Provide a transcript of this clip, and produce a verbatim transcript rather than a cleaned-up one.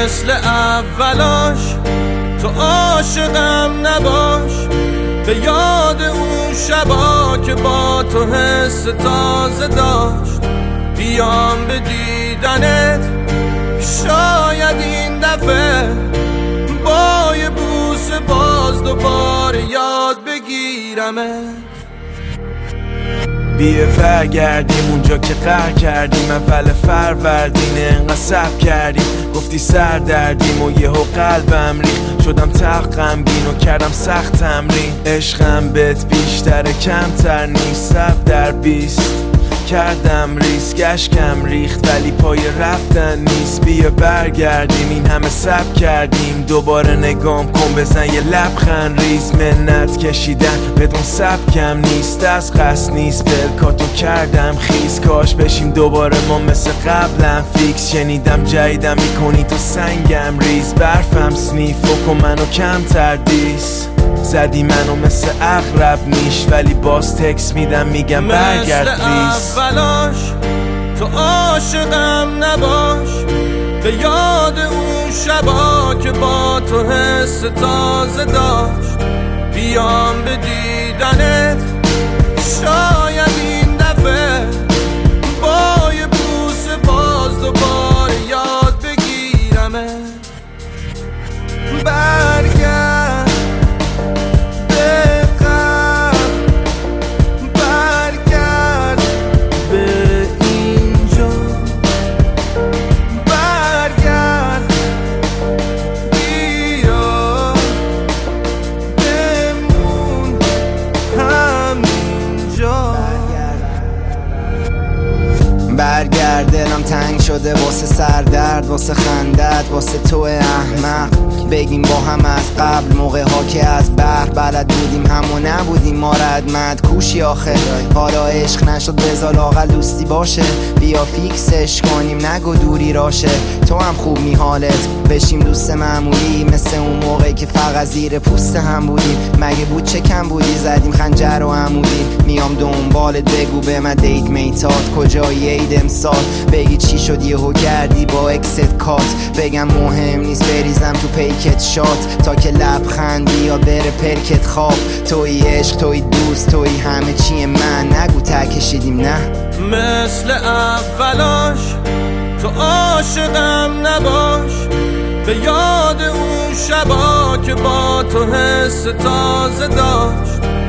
مثل اولاش تو عاشقم نباش، به یاد اون شبا که با تو حس تازه داشت. بیام به دیدنت شاید این دفعه با یه بوس باز دوباره یاد بگیرمت. بیا برگردیم اونجا که قهر کردیم، اول فروردین انقدر صبر کردیم. گفتی سر دردیم و یهو قلبم ریخت، شدم تق غمگین و کردم سخت تمرین. عشقم بهت بیشتر کمتر نیست، صبر در بیست کردم ریسک، اشکم ریخت ولی پای رفتن نیست. بیا برگردیم این همه صبر کردیم، دوباره نگام کن بزن یه لبخند ریز. منت کشیدن بدون سبکم نیست، از قصد نیست بلکاتو کردم خیز. کاش بشیم دوباره ما مثل قبلم فیکس، شنیدم جایدم میکنی تو سنگم ریز. برفم سنیف و کن منو کمتر دیس، زدی منو مثل اغرب نیش ولی باز تکس میدم میگم برگرد پلیز. اولاش تو عاشقم نباش، به یاد اون شبا که با تو حس تازه داشت. بیام به دیدنت شاید این دفعه با یه بوس باز دوباره یاد بگیرمت. برگرد برگرد، دلم تنگ شده واسه سردرد، واسه خندت، واسه تو احمق. بگیم با هم از قبل موقع ها که از بحر بلد بودیم همو نبودیم ما ردمد کوشی آخه. حالا عشق نشد بذار لااقل دوستی باشه، بیا فیکسش کنیم نگو دوری راشه. تو هم خوب می حالت بشیم دوست معمولی، مثل اون موقعی که فقط زیر پوست هم بودیم. مگه بود چه کم بودی زدیم خنجر و عمودی. میام دنبالت بگو به من دیت میتات کجایی عید امسال. بگی چی شد یهو کردی با اکست کات، بگم مهم نیست بریزم تو پیکت شات تا که لبخندی یا بره پرکت خواب. توی عشق توی دوست توی همه چی من، نگو ته کشیدیم نه. مثل اولاش تو عاشقم نباش، به یاد اون شبا که با تو حس تازه داشت.